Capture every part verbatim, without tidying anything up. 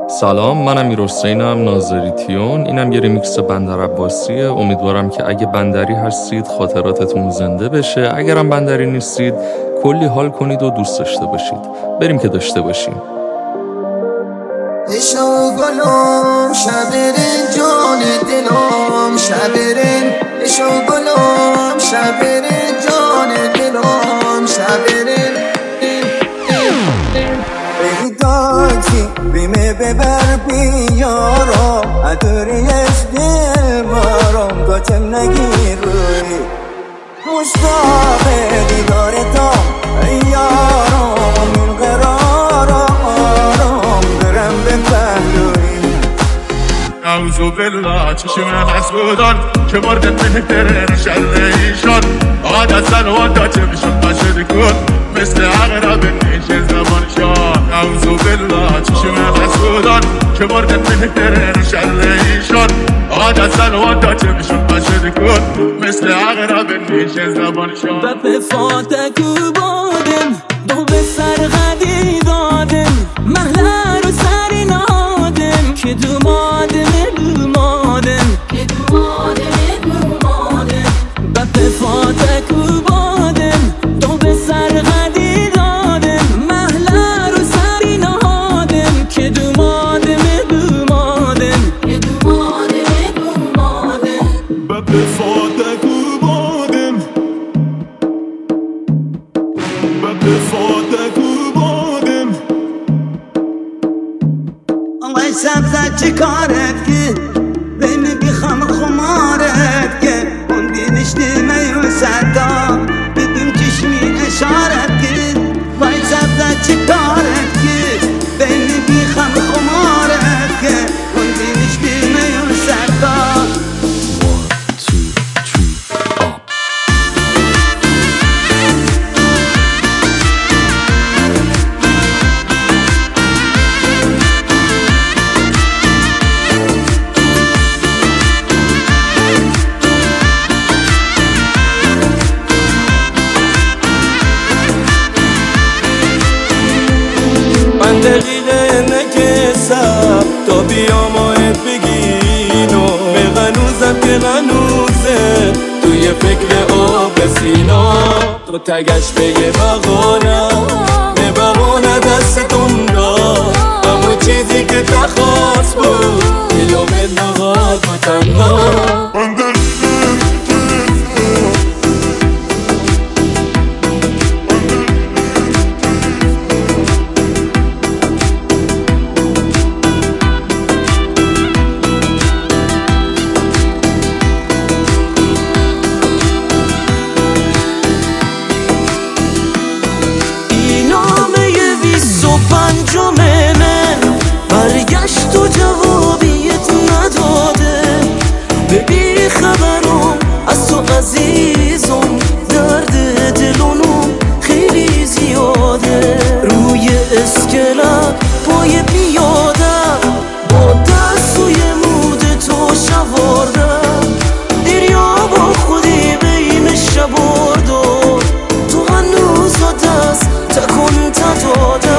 سلام، منم میرحسینم ناظریتیون. اینم یه ریمیکس بندر عباسیه. امیدوارم که اگه بندری هستید خاطراتتون زنده بشه، اگرم بندری نیستید کلی حال کنید و دوست داشته باشید. بریم که داشته باشیم. اشو گلم شبرین جان دلم شبرین اشو گلم شبرین جان دلم شبرین ایداتی بیمه ببر بیارم ادوریش دل بارم گاتم نگیر روی مشتاق دیدارتم یارم این قرارم برم به پهلوی اعوذ بالله چشم حسودان که مردن مهترین شر ایشان عادت زنوان چه میشون بشد کن مثل عقرب نیش زبانشان. اعوذ بالله چشم حسودان که مردن مهترین شر ایشان عادت زنوان چه میشون بشد کن مثل عقرب نیش زبانشان. و به فاتکو بادم دو به سرغدی دادم محله رو سری نادم که دو مادم دو مادم که دو مادم دو مادم و به فاتکو بادم دو به سرغدی دادم محله رو سری نادم که دو مادم دو مادم که دو مادم دو مادم و به فاتکو بادم و به فاتکو بادم آقای سبزت چی کارت که بینی بیخم خمارت که اون دینش دیمه و صدا بدون چشمی اشارت که وای سبزت چی کارت که بینی بیخم خمارت که اون دینش دیمه و صدا. دقیقه نکسم تا بیام و بگینو به غنوزم که غنوزه توی فکر آب سینا تو تگش بگه بغانم به بغانه دستتون را همون چیزی که تخواست بود دلو به نغاد و تنها. برگشت و جوابیت نداده به بی خبرم از تو عزیزم درد دلونم خیلی زیاده روی اسکلت پای پیاده با دستوی مود تو شوارده دریا با خودی بین شبارده تو هنوز دست تکن تداده.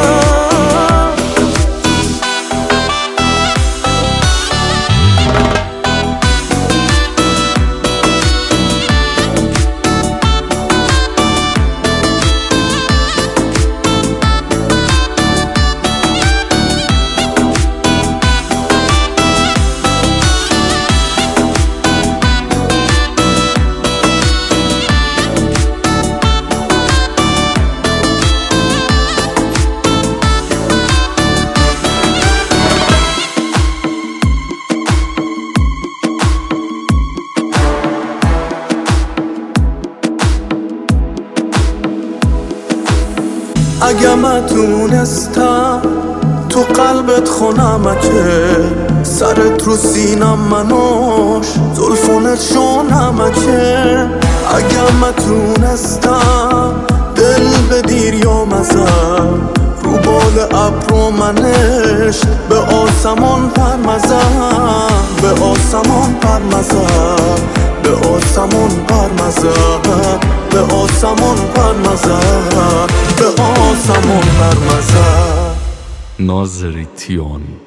اگه من تونستم تو قلبت خونمکه سرت رو سینم منوش زلفونت شونمکه اگه من تونستم دل بدیر یا مزم رو بال ابرو منش به آسمان پرمزم به آسمان پرمزم به آسمان پرمزم به آسمان پرمزم به آسمان پرمزم. ناظریتیون.